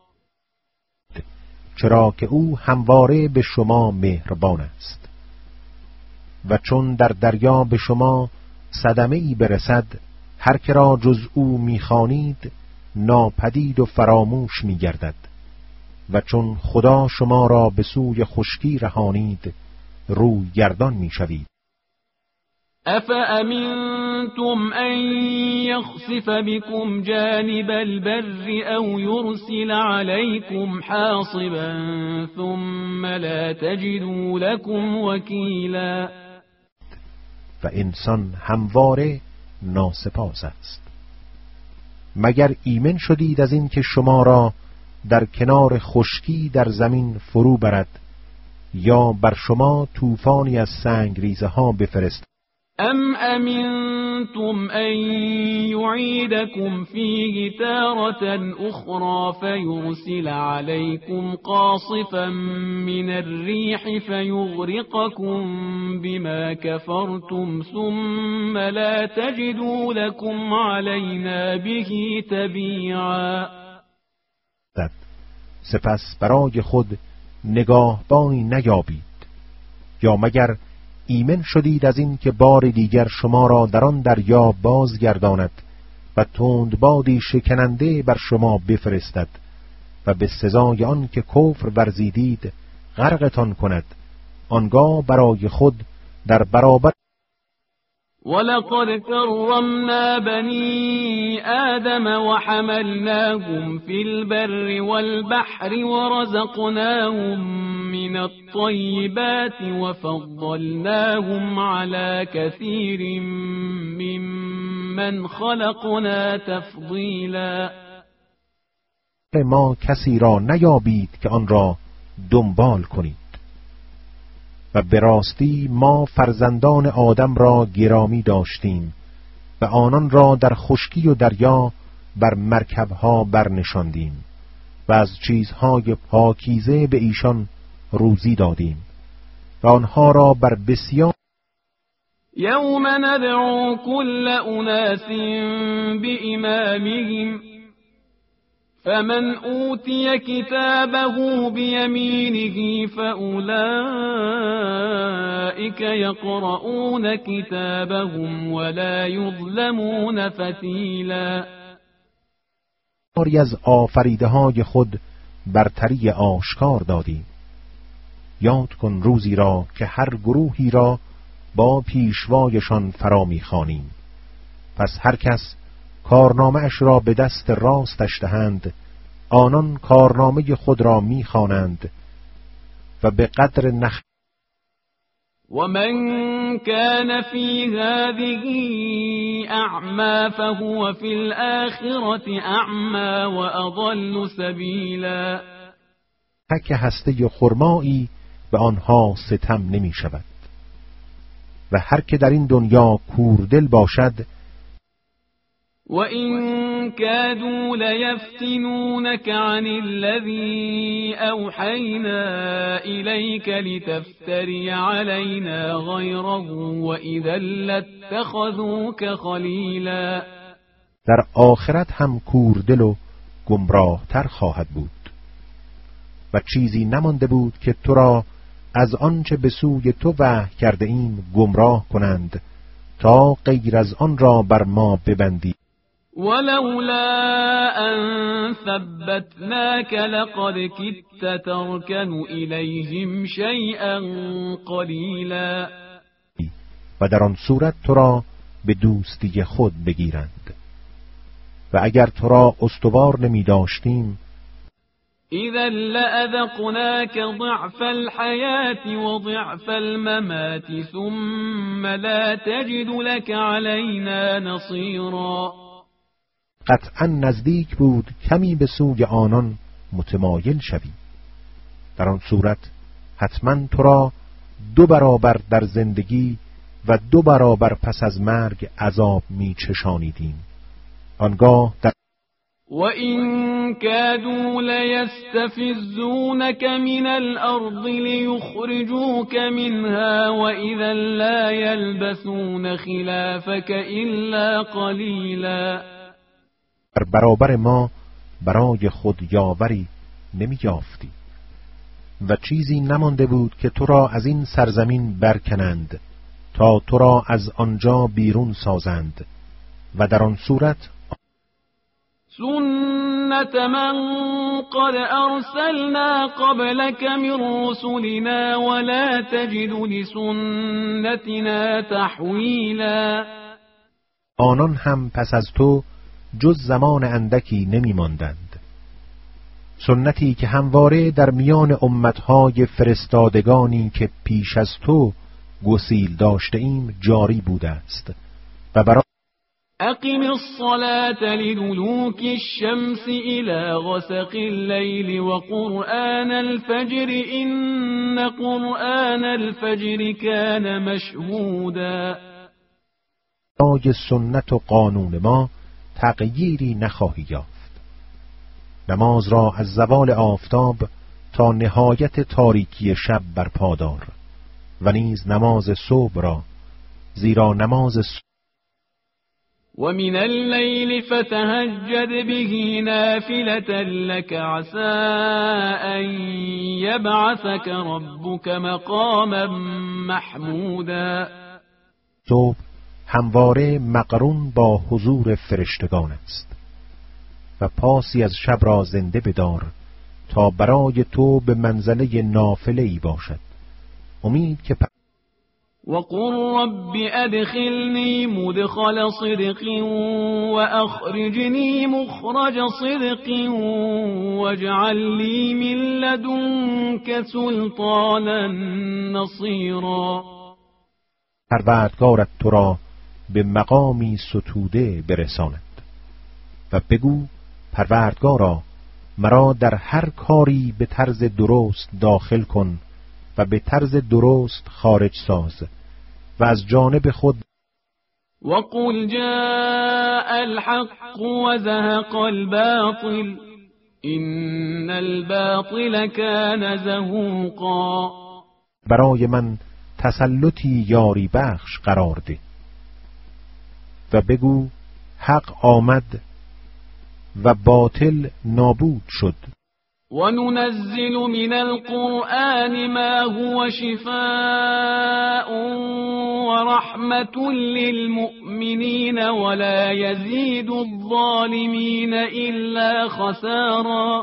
[SPEAKER 2] چرا که او همواره به شما مهربان است و چون در دریا به شما صدمه‌ای برسد هر که را جز او می‌خوانید ناپدید و فراموش می‌گردد و چون خدا شما را به سوی خشکی رهانید روی گردان می‌شوید.
[SPEAKER 1] افأمنتم ان يخسف بكم جانب البر او يرسل عليكم حاصبا ثم لا تجدوا لكم وكيلا.
[SPEAKER 2] و انسان همواره ناسپاس است. مگر ایمن شدید از این که شما را در کنار خشکی در زمین فرو برد یا بر شما طوفانی از سنگریزه ها بفرست؟
[SPEAKER 1] ام امنتم ان يعيدكم فيه تارة اخرى فيرسل عليكم قاصفا من الريح فيغرقكم بما كفرتم ثم لا تجدوا لكم علينا به تبيعا.
[SPEAKER 2] سپس برای خود نگاهبانی نیابید یا مگر ایمن شدید از این که بار دیگر شما را در آن دریا بازگرداند و تندبادی شکننده بر شما بفرستد و به سزای آن که کفر ورزیدید غرقتان کند، آنگاه برای خود در برابر
[SPEAKER 1] ولقد كرمنا بني آدم وحملناهم في البر والبحر ورزقناهم من الطيبات وفضلناهم على كثير ممن خلقنا تفضيلا.
[SPEAKER 2] ما کسی را نیابید که آن را دنبال کنید و به راستی ما فرزندان آدم را گرامی داشتیم و آنان را در خشکی و دریا بر مرکبها برنشاندیم و از چیزهای پاکیزه به ایشان روزی دادیم و آنها را بر بسیار
[SPEAKER 1] یوم ندعو کل اناس بإمامهم فمن أوتي كتابه بيمينه فأولئك يقرؤون كتابهم ولا يظلمون فتيلا.
[SPEAKER 2] باری از آفریده های خود برتری آشکار دادیم. یاد کن روزی را که هر گروهی را با پیشوایشان فرا می‌خوانیم. پس هر کس کارنامه اش را به دست راستش دهند، آنان کارنامه خود را می‌خوانند و به قدر نخ
[SPEAKER 1] ومن كان في هذه أعمى فهو في الآخرة أعمى وأضل سبیلا.
[SPEAKER 2] تک هسته خرمایی به آنها ستم نمی شود و هر که در این دنیا کوردل باشد
[SPEAKER 1] وَإِن كَادُوا لَيَفْتِنُونَكَ عَنِ الَّذِي أَوْحَيْنَا إِلَيْكَ لِتَفْتَرِيَ عَلَيْنَا غَيْرَهُ وَإِذًا لَاتَّخَذُوكَ خَلِيلًا.
[SPEAKER 2] در آخرت هم کوردل و گمراه تر خواهد بود و چیزی نمانده بود که تو را از آنچه به سوی تو وحی کرده ایم گمراه کنند تا غیر از آن را بر ما ببندی.
[SPEAKER 1] ولولا ان ثبتناك لقد كدت تركن إليهم شيئا قليلا.
[SPEAKER 2] و در آن صورت تو را به دوستی خود بگیرند و اگر تو را استوار نمی داشتیم
[SPEAKER 1] إذا لأذقناك ضعف الحياة وضعف الممات ثم لا تجد لك علينا نصيرا.
[SPEAKER 2] قطعا نزدیک بود کمی به سوی آنان متمایل شوی. در آن صورت حتما تو را دو برابر در زندگی و دو برابر پس از مرگ عذاب می چشانیدیم. آنگاه در
[SPEAKER 1] وَإِن كَادُوا لَيَسْتَفِزُّونَكَ مِنَ الْأَرْضِ لِيُخْرِجُوكَ مِنْهَا وَإِذًا لَّا يَلْبَثُونَ خِلَافَكَ إِلَّا قَلِيلًا.
[SPEAKER 2] در برابر ما برای خود یاوری نمی یافتی و چیزی نمانده بود که تو را از این سرزمین برکنند تا تو را از آنجا بیرون سازند و در آن صورت
[SPEAKER 1] سنت من قد ارسلنا قبلك من رسلنا ولا تجد لسنتنا تحویلا.
[SPEAKER 2] آنان هم پس از تو جز زمان اندکی نمی ماندند. سنتی که همواره در میان امتهای فرستادگانی که پیش از تو گسیل داشته ایم جاری بوده است و برای
[SPEAKER 1] اقم الصلاة لدلوك الشمس إلى غسق الليل وقرآن الفجر إن قرآن الفجر كان مشهودا.
[SPEAKER 2] برای سنت و قانون ما تغییری نخواهی یافت. نماز را از زوال آفتاب تا نهایت تاریکی شب برپادار و نیز نماز صبح را، زیرا نماز صبح
[SPEAKER 1] وَمِنَ اللَّيْلِ فَتَهَجَّدْ بِهِ نَافِلَةً لَكَ عَسَىٰ أَن يَبْعَثَكَ رَبُّكَ مَقَامًا مَحْمُودًا.
[SPEAKER 2] صبح همواره مقرون با حضور فرشتگان است و پاسی از شب را زنده بدار تا برای تو به منزله نافله‌ای باشد. امید که
[SPEAKER 1] وَقُلْ رَبِّ أَدْخِلْنِي مُدْخَلَ صِدْقٍ وَأَخْرِجْنِي مُخْرَجَ صِدْقٍ وَاجْعَل لِّي مِن لَّدُنكَ سُلْطَانًا نَّصِيرًا.
[SPEAKER 2] پروردگارت تو را به مقامی ستوده برساند و بگو پروردگارا مرا در هر کاری به طرز درست داخل کن و به طرز درست خارج ساز و از جانب خود
[SPEAKER 1] وَقُلْ جَاءَ الْحَقُّ وَزَهَقَ الْبَاطِلُ إِنَّ الْبَاطِلَ كَانَ زَهُوقًا.
[SPEAKER 2] برای من تسلطی یاری بخش قرار ده و بگو حق آمد و باطل نابود شد.
[SPEAKER 1] وَنُنَزِّلُ مِنَ الْقُرْآنِ مَا هُوَ شِفَاءٌ وَرَحْمَةٌ لِّلْمُؤْمِنِينَ وَلَا يَزِيدُ الظَّالِمِينَ إِلَّا خَسَارًا.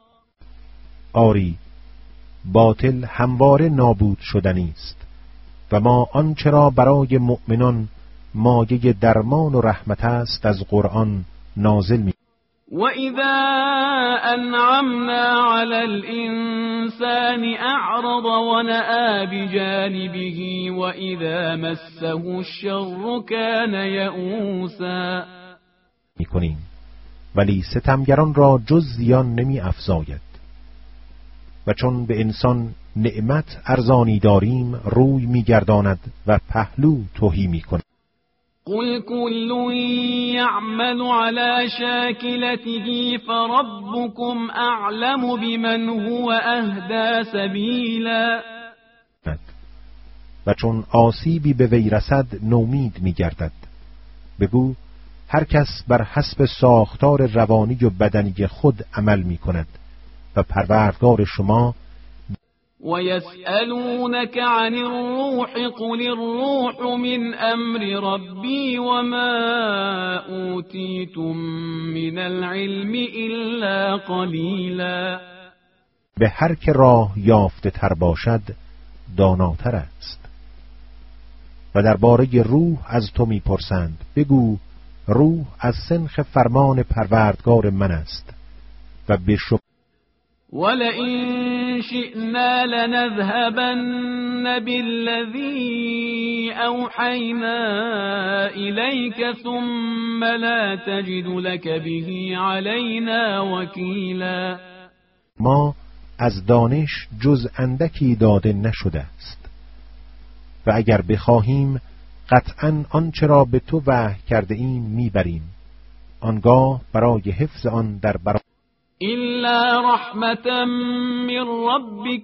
[SPEAKER 2] آری باطل همواره نابود شدنی است و ما آنچه را برای مؤمنان مایه درمان و رحمت است از قرآن نازل می
[SPEAKER 1] وَإِذَا أَنْعَمْنَا عَلَى الْإِنسَانِ أَعْرَضَ وَنَأَىٰ بِجَانِبِهِ وَإِذَا مَسَّهُ الشَّرُّ كَانَ یَئُوسًا.
[SPEAKER 2] می‌کنیم ولی ستمگران را جز زیان نمی افزاید و چون به انسان نعمت ارزانی داریم روی می‌گرداند و پهلو تهی می‌کند.
[SPEAKER 1] قل كل يعمل على شاكلته فربكم أعلم بمن هو أهدى سبيلا.
[SPEAKER 2] و چون آسیبی به وی رسد نومید می‌گردد. بگو هر کس بر حسب ساختار روانی و بدنی خود عمل می‌کند و پروردگار شما.
[SPEAKER 1] وَيَسْأَلُونَكَ عَنِ الرُّوحِ قُلِ الرُّوحُ مِنْ أَمْرِ رَبِّي وَمَا أُوتِيتُم مِّنَ الْعِلْمِ إِلَّا قَلِيلًا.
[SPEAKER 2] به هر که راه یافته تر باشد داناتر است. و درباره روح از تو می‌پرسند بگو روح از سنخ فرمان پروردگار من است و به شک
[SPEAKER 1] وَلَئِن شِئْنَا لَنَذْهَبَنَّ بِالَّذِي أَوْحَيْنَا إِلَيْكَ ثُمَّ لَا تَجِدُ لَكَ بِهِ عَلَيْنَا وَكِيلًا.
[SPEAKER 2] ما از دانش جز اندکی داده نشده است و اگر بخواهیم قطعاً آنچه را به تو وحی کرده ایم میبریم، آنگاه برای حفظ آن در برابر
[SPEAKER 1] إِلَّا رَحْمَةً مِّن رَّبِّكَ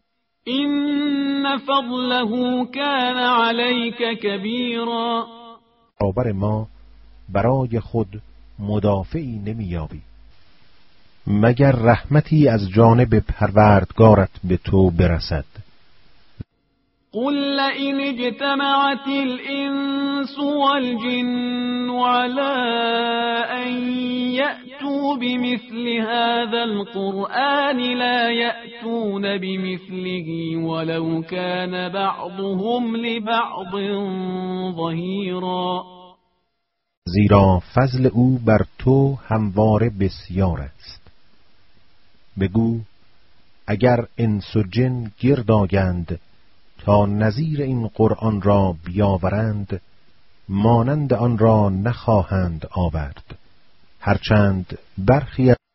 [SPEAKER 1] إِنَّ فَضْلَهُ كَانَ عَلَيْكَ كَبِيرًا.
[SPEAKER 2] برابر ما برای خود مدافعی نمیابی مگر رحمتی از جانب پروردگارت به تو برسد.
[SPEAKER 1] قل لئن اجتمعت الإنس والجن على أن يأتوا بمثل هذا القرآن لا يأتون بمثله ولو كان بعضهم لبعض ظهيرا.
[SPEAKER 2] زیرا فضل او بر تو همواره بسیار است. بگو اگر انس و جن گرد آیند تا نظیر این قرآن را بیاورند مانند آن را نخواهند آورد، هرچند برخی از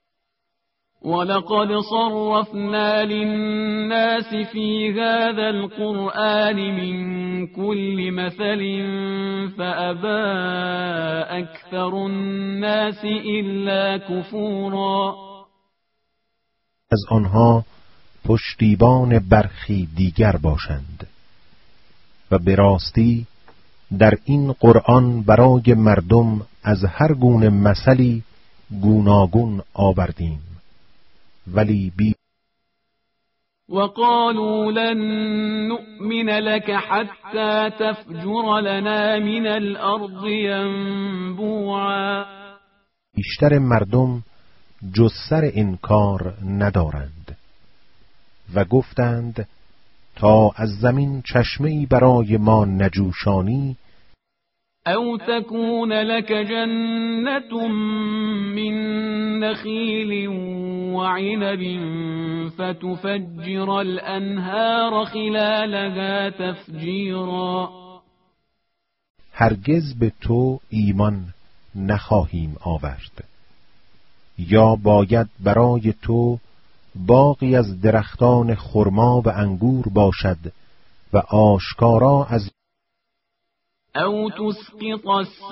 [SPEAKER 1] ولقد صرفنا للناس في هذا القرآن من كل مثل فأبى أكثر الناس إلا كفورا.
[SPEAKER 2] از آنها پشتیبان برخی دیگر باشند و به راستی در این قرآن برای مردم از هر گونه مثلی گوناگون آوردیم ولی بی
[SPEAKER 1] وقالوا لن نؤمن لك حتى تفجر لنا من الأرض ينبوعا.
[SPEAKER 2] بیشتر مردم جز سر انکار ندارند و گفتند تا از زمین چشمه‌ای برای ما نجوشانی
[SPEAKER 1] او تكون لك جنة من نخيل وعنب فتفجر الأنهار خلالها تفجيرا.
[SPEAKER 2] هرگز به تو ایمان نخواهیم آورد، یا باید برای تو باغی از درختان خرما و انگور باشد و آشکارا از
[SPEAKER 1] او تسقط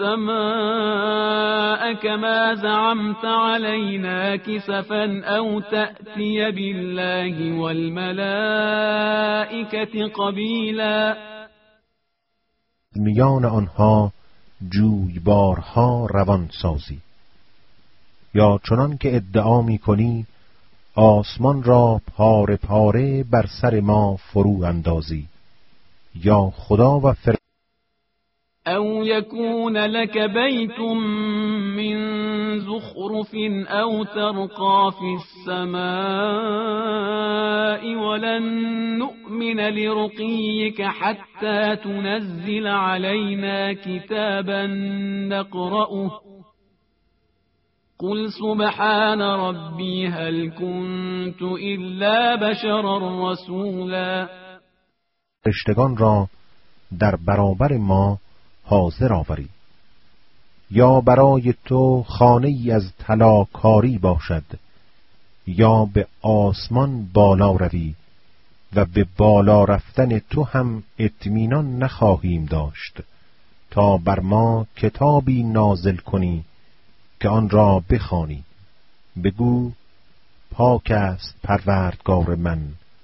[SPEAKER 1] السماء كما زعمت علينا كسفا او تأتي بالله والملائكة قبیلا.
[SPEAKER 2] میان آنها جویبارها روان سازی، یا چنان که ادعا می‌کنی آسمان را پاره پاره بر سر ما فرو اندازی، یا خدا و فر
[SPEAKER 1] او يكون لك بيت من زخرف او ترقى في السماء ولن نؤمن لرقيك حتى تنزل علينا كتابا نقرأه قل سبحان ربی هل كنت الا بشرا رسولا.
[SPEAKER 2] فرشتگان را در برابر ما حاضر آوری، یا برای تو خانه ای از طلا کاری باشد، یا به آسمان بالا روی و به بالا رفتن تو هم اطمینان نخواهیم داشت تا بر ما کتابی نازل کنی که آن را بخوانی. بگو پاک است پروردگار من.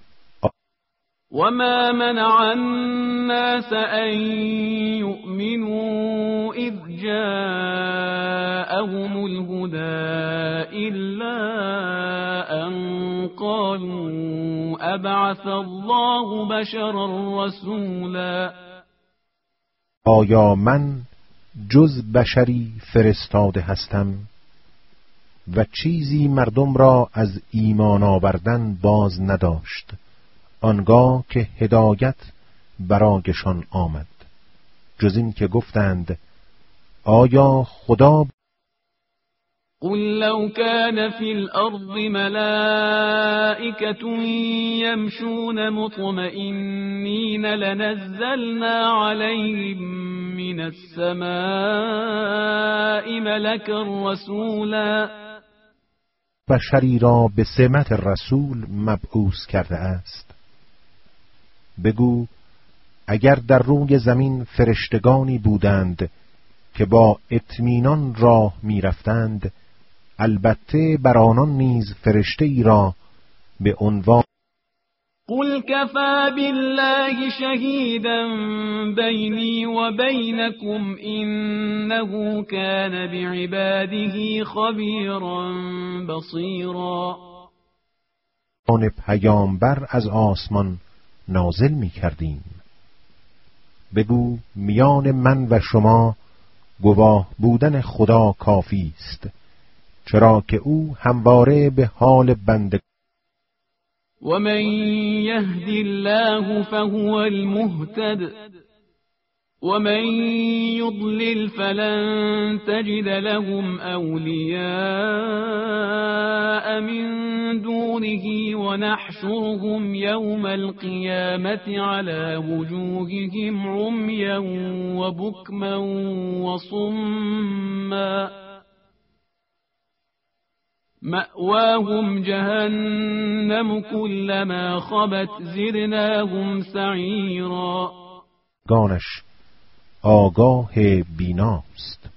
[SPEAKER 1] وما منع الناس أن يؤمنوا إذ جاءهم الهدى إلا أن قالوا أبعث الله بشرا رسولا.
[SPEAKER 2] آیا من جز بشری فرستاده هستم و چیزی مردم را از ایمان آوردن باز نداشت آنگاه که هدایت برایشان آمد، جز این که گفتند آیا خدا.
[SPEAKER 1] قل لو كان في الأرض ملائكة يمشون مطمئنين لنزلنا عليهم من السماء ملكا رسولا.
[SPEAKER 2] بشری را به سمت رسول مبعوث کرده است. بگو اگر در روی زمین فرشتگانی بودند که با اطمینان راه می رفتند، البته بر آنان نیز فرشته ای را به عنوان.
[SPEAKER 1] قل كفى بالله شهيدا بيني وبينكم إنه كان بعباده خبيرا بصيرا.
[SPEAKER 2] آن پیامبر از آسمان نازل می کردیم. بگو میان من و شما گواه بودن خدا کافی است، چرا که او همواره به حال بنده.
[SPEAKER 1] ومن يهد الله فهو المهتد ومن يضلل فلن تجد لهم أولياء من دونه ونحشرهم يوم القيامة على وجوههم عميا وبكما وصما مأواهم جهنم كلما خبت زدناهم سعيرا.
[SPEAKER 2] گانش آگاه بیناست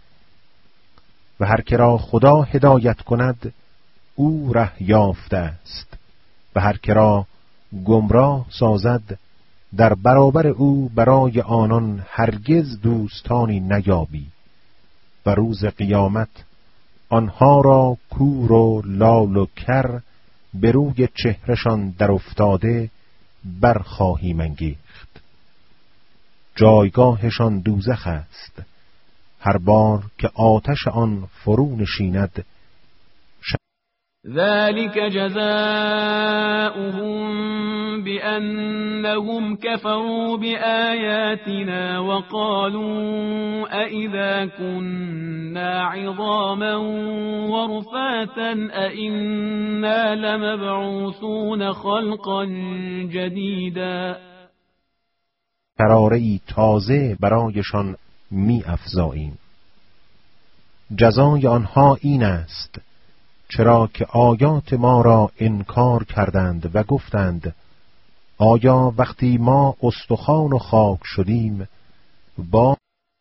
[SPEAKER 2] و هر که را خدا هدایت کند او ره یافته است و هر که را گمراه سازد در برابر او برای آنان هرگز دوستانی نیابی و روز قیامت آنها را کور و لال و کر به روی چهرشان در افتاده برخواهیم انگیخت. جایگاهشان دوزخ است، هر بار که آتش آن فرو نشیند.
[SPEAKER 1] ذلك جزاؤهم بأنهم كفروا بآياتنا وقالوا أئذا كنا عظاما ورفاتا أئنا لمبعوثون خلقا جديدا.
[SPEAKER 2] قراره‌ای تازه برایشان می افزاییم. جزای آنها این است چرا که آیات ما را انکار کردند و گفتند آیا وقتی ما استخوان و خاک شدیم با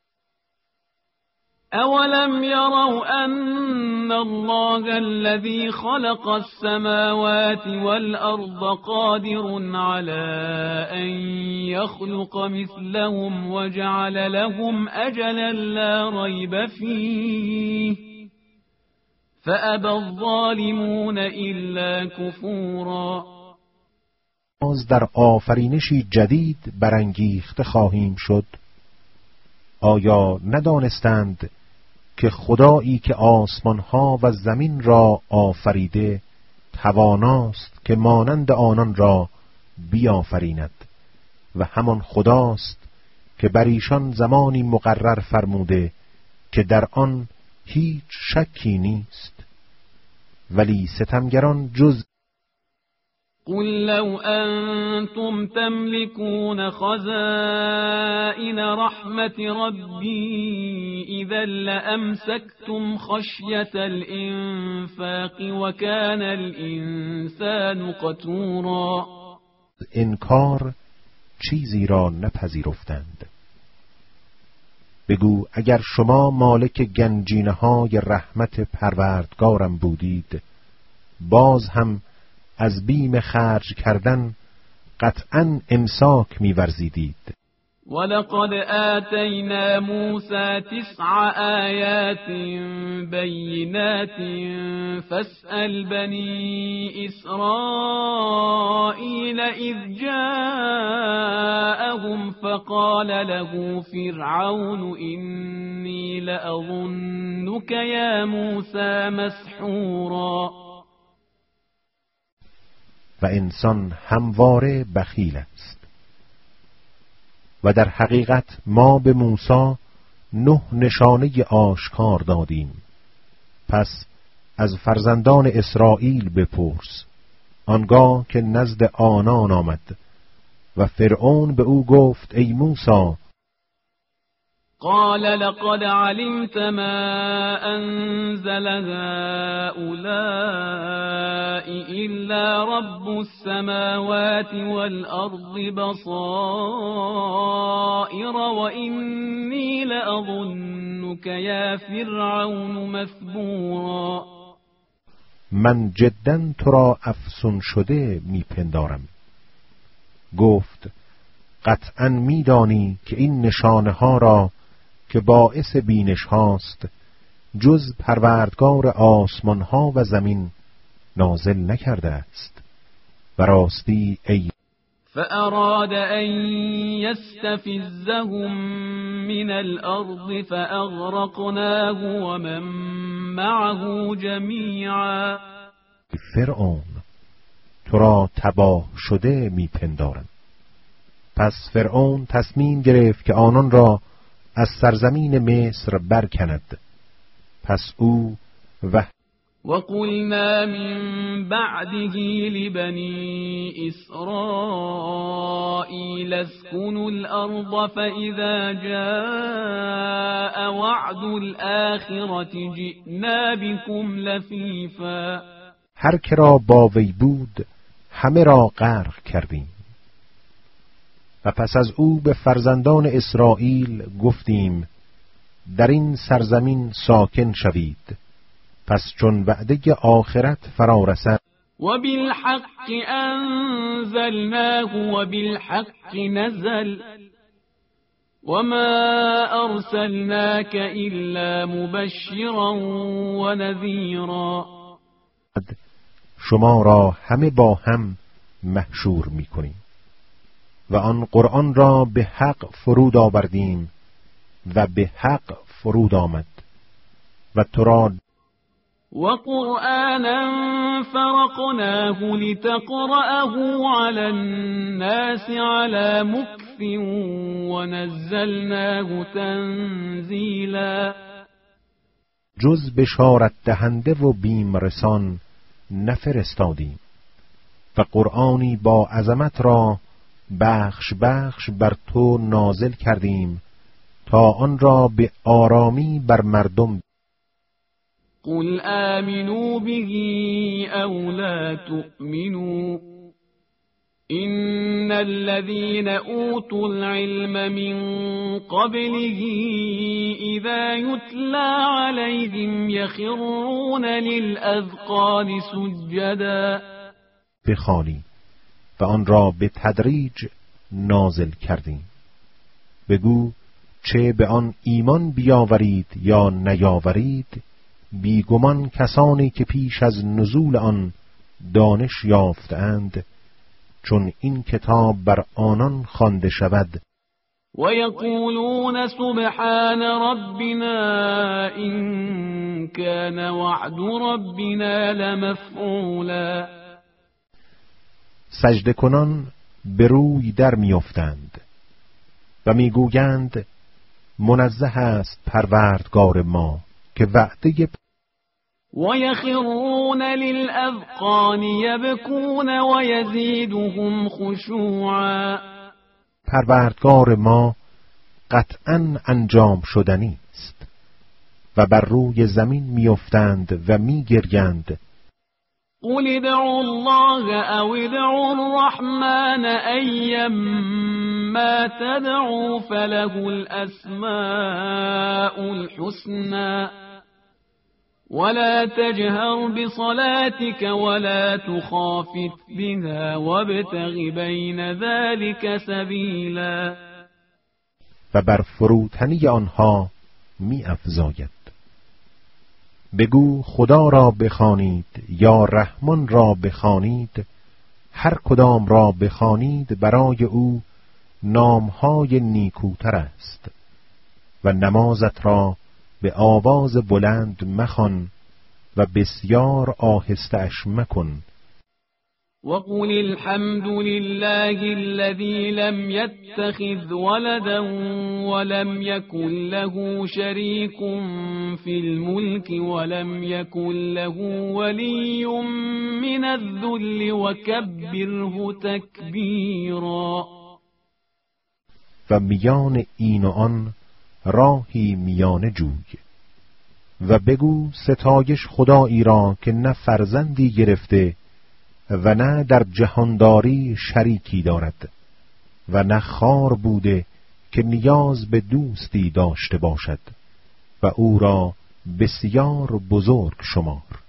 [SPEAKER 1] اولم يروا ان الله الذي خلق السماوات والارض قادر على ان يخلق مثلهم وجعل لهم اجلا لا ريب فيه فأبى الظالمون الا كفورا.
[SPEAKER 2] باز در آفرینشی جدید برانگیخته خواهیم شد. آیا ندانستند که خدایی که آسمانها و زمین را آفریده تواناست که مانند آنان را بیافریند و همان خداست که بر ایشان زمانی مقرر فرموده که در آن هیچ شکی نیست. ولی ستمگران جز
[SPEAKER 1] قل لو أنتم تملكون خزائن رحمة ربي إذا لأمسكتم خشية الإنفاق وكان الإنسان قتورا.
[SPEAKER 2] انکار چیزی را نپذیرفتند. بگو اگر شما مالک گنجینه‌های رحمت پروردگارم بودید، باز هم از بیم خرج کردن قطعاً امساک می‌ورزیدید.
[SPEAKER 1] ولقد آتینا موسی تسع آیات بینات فاسأل بنی اسرائیل اذ جاءهم فقال له فرعون انی لأظنك یا موسی مسحورا.
[SPEAKER 2] و انسان همواره بخیل است. و در حقیقت ما به موسی نه نشانه آشکار دادیم. پس از فرزندان اسرائیل بپرس. آنگاه که نزد آنان آمد و فرعون به او گفت ای موسی،
[SPEAKER 1] قال لقد علمت ما أنزل هؤلاء إلا رب السماوات والأرض بصائر وإني لأظنك يا فرعون مثبورا.
[SPEAKER 2] من جداً تو را افسون شده میپندارم. گفت قطعاً میدانی که این نشانه ها را که باعث بینش هاست جز پروردگار آسمان ها و زمین نازل نکرده است. و راستی ای
[SPEAKER 1] فأراد أن يستفزهم من الأرض فأغرقناه ومن معه جميعا.
[SPEAKER 2] فرعون تو را تباه شده میپندارم. پس فرعون تصمیم گرفت که آنان را از سرزمین مصر برکند. پس او و
[SPEAKER 1] وقلنا من بعده لبني إسرائيل اسكنوا الأرض فإذا جاء وعد الآخرة جئنا بكم لفیفا.
[SPEAKER 2] هر که را با وی بود همه را غرق کردیم. و پس از او به فرزندان اسرائیل گفتیم در این سرزمین ساکن شوید. پس چون وعده آخرت فرا رسد
[SPEAKER 1] و بالحق انزلناه و بالحق نزل وما ارسلناك الا مبشرا و نذیرا.
[SPEAKER 2] شما را همه با هم محشور می‌کنیم و آن قرآن را به حق فرود آوردیم و به حق فرود آمد و تو را
[SPEAKER 1] و قرآنا فرقناه لتقرأه على الناس على مكث و نزلناه تنزیلا.
[SPEAKER 2] جز بشارت دهنده و بیم رسان نفرستادیم و قرآنی با عظمت را بخش بخش بر تو نازل کردیم تا آن را به آرامی بر مردم.
[SPEAKER 1] قل آمنوا به او لا تؤمنوا ان الذين اوتوا العلم من قبله اذا يتلى عليهم يخرون للاذقان سجدا.
[SPEAKER 2] بخوانی و آن را به تدریج نازل کردیم. بگو چه به آن ایمان بیاورید یا نیاورید، بیگمان کسانی که پیش از نزول آن دانش یافتند چون این کتاب بر آنان خوانده شود
[SPEAKER 1] و یقولون سبحان ربنا این کان وعد ربنا لمفعولا.
[SPEAKER 2] سجده کنان به روی در میافتند و میگویند منزه است پروردگار ما که وعده
[SPEAKER 1] ويخرون للأذقان يبكون ويزيدهم خشوعا.
[SPEAKER 2] پروردگار ما قطعاً انجام شدنی است و بر روی زمین میافتند و میگریند.
[SPEAKER 1] قل ادعوا الله او ادعوا الرحمن ایما تدعوا فله الاسماء الحسنى ولا تجهر بصلاتك ولا تخافت بها وابتغ بين ذلك سبیلا.
[SPEAKER 2] و بر فروتنی آنها می افزاید. بگو خدا را بخوانید یا رحمان را بخوانید، هر کدام را بخوانید برای او نامهای نیکوتر است و نمازت را به آواز بلند مخوان و بسیار آهسته اش مکن.
[SPEAKER 1] وقل الحمد لله الذي لم يتخذ ولدا ولم يكن له شريك في الملك ولم يكن له ولي من الذل وكبره تكبيرا.
[SPEAKER 2] و میان این و آن راهی میانه جوی و بگو ستایش خدایی را که نه فرزندی گرفته و نه در جهانداری شریکی دارد و نه خوار بوده که نیاز به دوستی داشته باشد و او را بسیار بزرگ شمار.